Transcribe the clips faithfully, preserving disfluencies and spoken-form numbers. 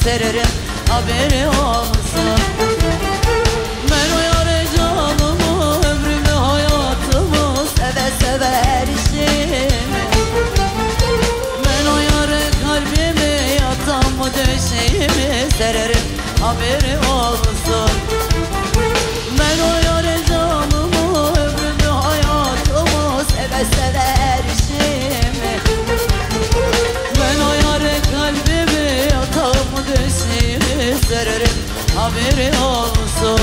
sererim, haberi olsun. Ben o yâre canımı, ömrümü, hayatımı seve seve erişim. Ben o yâre kalbimi, yatağımı, döşeğimi sererim, haberi olsun. Ben o yâre canımı, ömrümü, hayatımı seve seve erişim. Ben o yâre kalbimi, yatağımı, döşeğimi sererim, haberi olsun.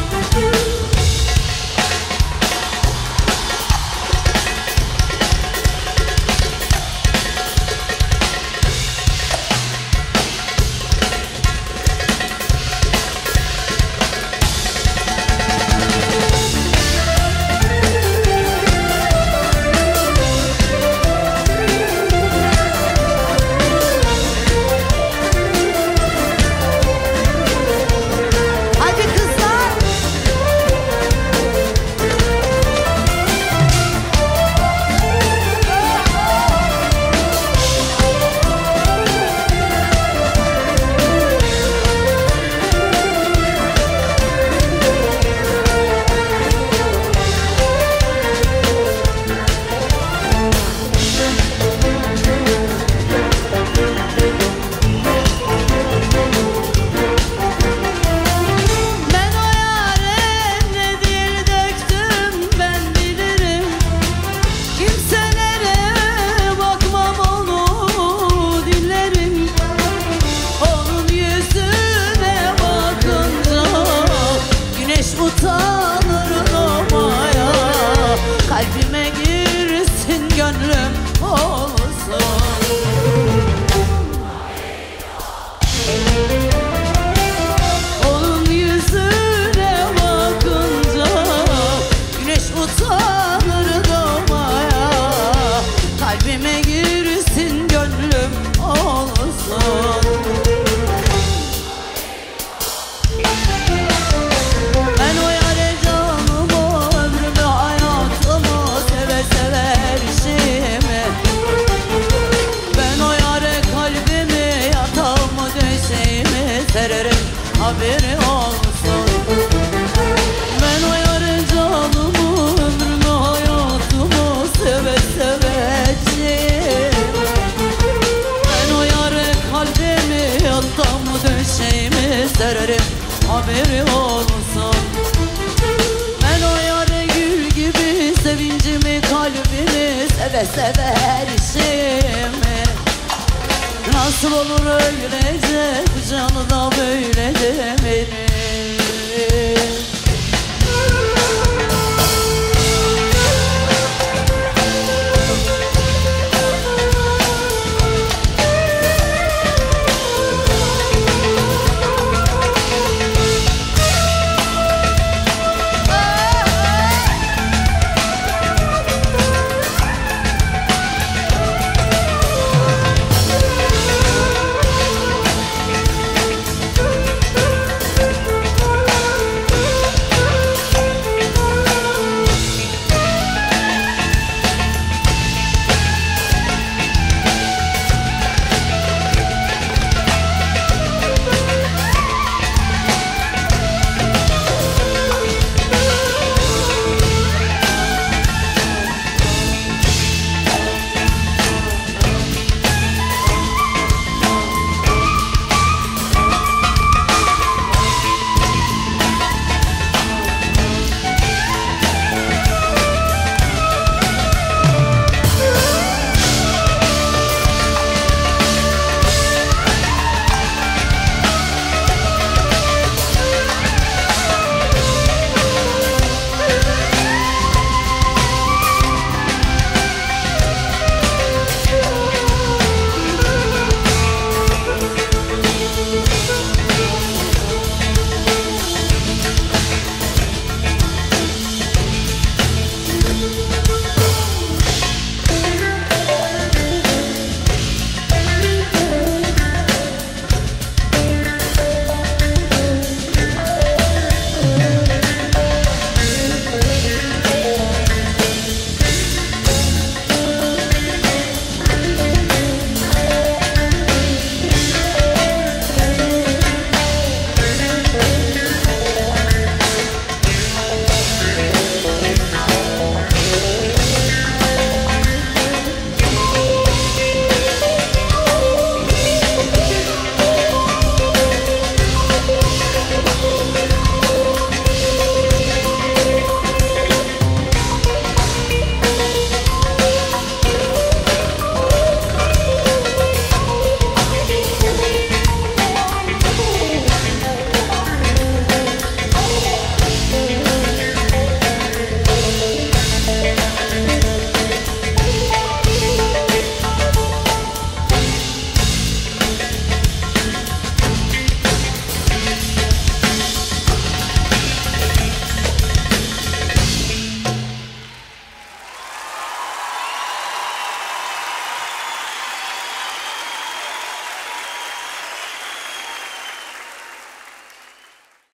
Utanırım olmaya, kalbime girsin gönlüm olsun. Onun yüzüne bakınca güneş utanır doğmaya, kalbime girsin gönlüm olsun. Sererim, haberi olsun. Ben o yâre canımı, ömrümü, hayatımı seve seveceğim. Ben o yâre kalbimi, yatağımı, döşeğimi sererim, haberi olsun. Ben o yâre gül gibi sevincimi, kalbimi seve seve erişimi. Nasıl olur öylece, bu canı da böyle de benim.